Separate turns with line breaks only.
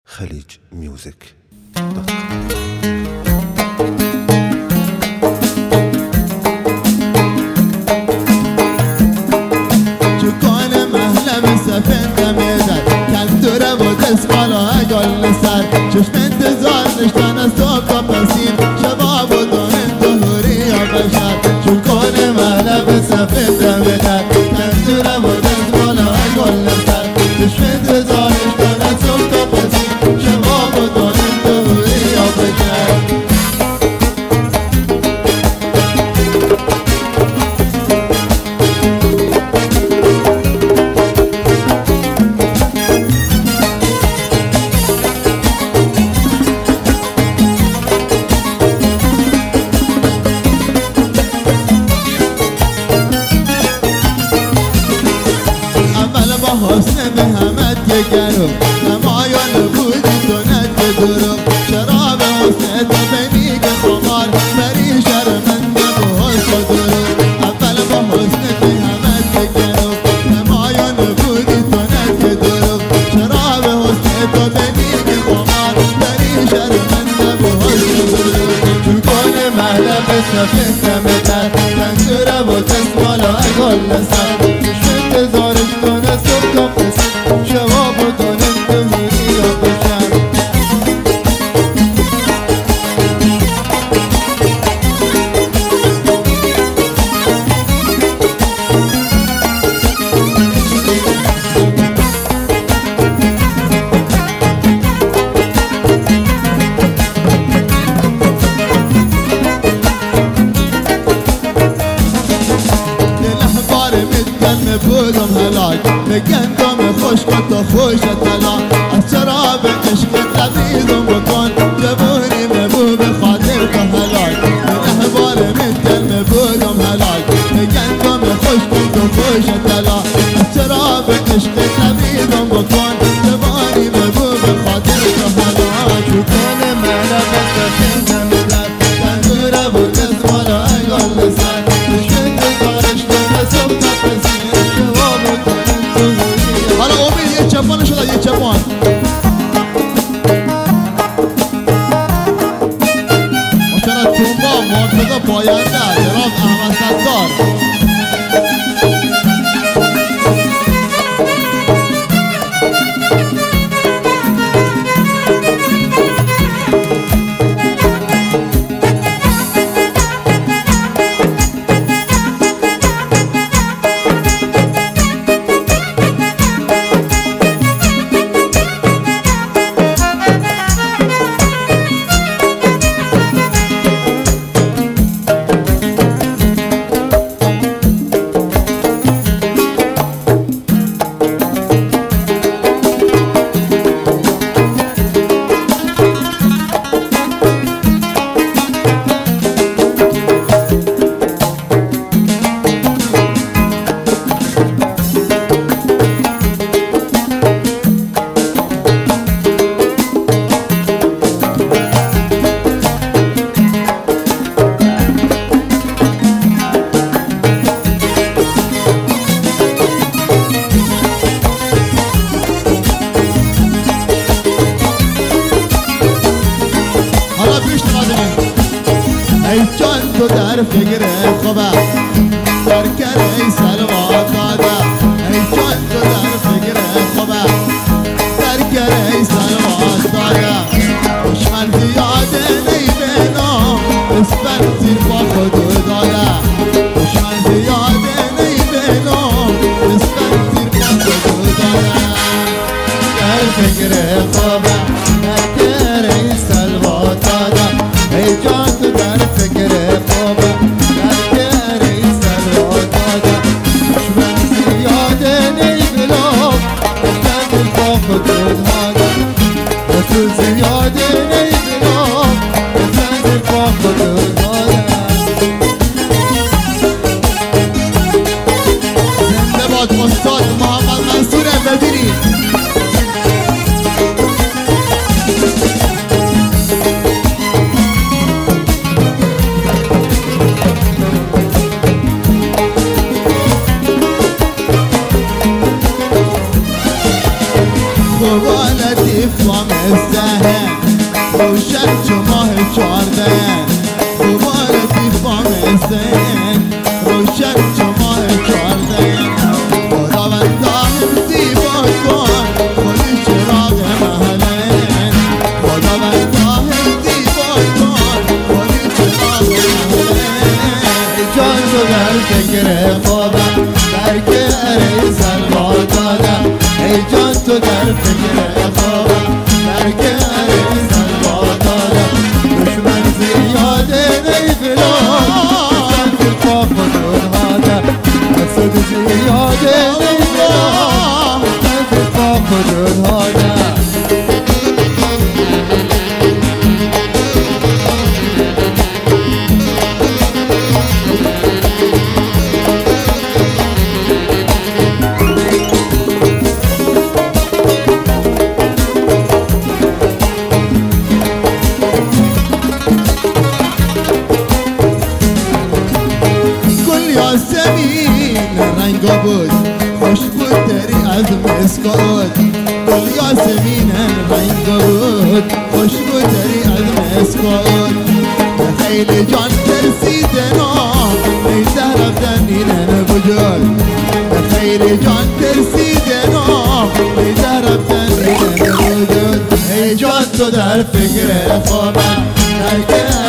چشم انتظار نشتن از صبح تا پسین شباب و دانه ظهوری یا بشر چون کنه مهلب سفید دمیدن تنظورم و دست بالا گل سر چشم انتظار نشتن از صبح تا پسین شباب و دانه ظهوری یا بشر حسن به همت گرو نمایان بودی تو ند درو شراب حسن تو بنیگ خمار بری شرمنده به حسن درو اول با حسن به همت گرو نمایان بودی تو ند درو شراب حسن تو بنیگ خمار بری شرمنده به حسن درو چون کنه مهلب سفید دمیدن تنظوره و دست بالا گل سر انتظارش دانه صبح تا پسین شباب و دانه ظهوری یا بشر بودم هلاک بگندم خشک تا خوش طلا از شراب عشق لبیزم بکن جوونی مبو به خاطر تا هلاک به بار متکلم بودم هلاک بگندم خشک تا خوش طلا از شراب عشق لبیزم بکن جوونی مبو به خاطر تا هلاک بکن ملک سفید نمیدن تنظوره بود دست بالا گل سر چشم انتظارش دانه صبح تا پسین حالا امید یه چپانه شده یه چپان مطرح تومبا مرتضی پاینده جناب احمد ستار ای جان تو در فکر خوبه سرکر ای سلوات داده ای جان تو در فکر خوبه سرکر ای سلوات داده دشمن زیاده نیبینم اسفن زیر با خود داده دشمن زیاده نیبینم اسفن زیر با خود داده در فکر خوبه سرکر ای سلوات داده ای جان تو در فکر خوبه سرکر ای سلوات داده دشمن زیاده نیبینم اسفن زیر با خود داده رسول زیاده نیبینم اسفن زیر با خود داده زنده باد استاد محمد منصور وزیری خوبا لطیف با مستهن روشن چو ماه 14 دوباره دیف با مستهن روشن چو ماه 14 خداوند دایم زیبا کن خودی چراغ محلن خداوند دایم زیبا کن خودی چراغ محلن جان تو در فکر خوابم در گره سلوا دادم ای جان تو در فکر خوابم در گره سلوا دادم دشمن زیاده نیفلان سنگ پا خودون هادم حسد زیاده نیفلان سنگ پا خودون هادم یاسمین رنگ بود خوش بود دری از مسکات گل یاسمین رنگ بود خوش بود دری از مسکات خیلی جان ترسیده نام نیزه رفتن اینه بجال خیلی جان ترسیده نام نیزه رفتن اینه بجال ای جان تو در فکر خوابم در